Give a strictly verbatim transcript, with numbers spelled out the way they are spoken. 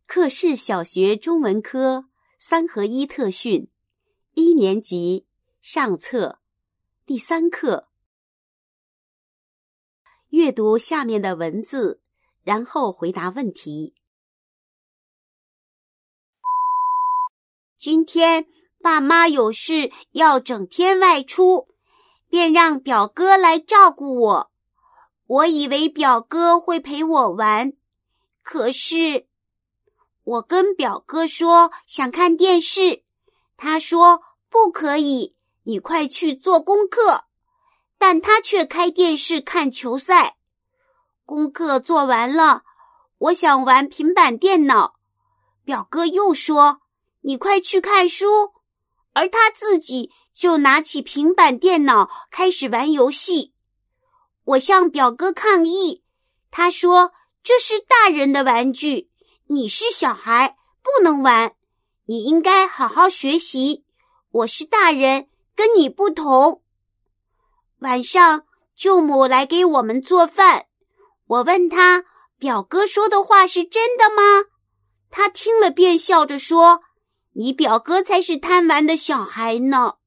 克氏小学中文科三合一特训，一年级上册第三课。阅读下面的文字，然后回答问题。 今天爸妈有事要整天外出，便让表哥来照顾我。我以为表哥会陪我玩，可是我跟表哥说想看电视，他说不可以，你快去做功课，但他却开电视看球赛。功课做完了，我想玩平板电脑，表哥又说你快去看书，而他自己就拿起平板电脑开始玩游戏。我向表哥抗议，他说这是大人的玩具，你是小孩，不能玩，你应该好好学习，我是大人，跟你不同。晚上舅母来给我们做饭，我问他表哥说的话是真的吗？他听了便笑着说，你表哥才是贪玩的小孩呢。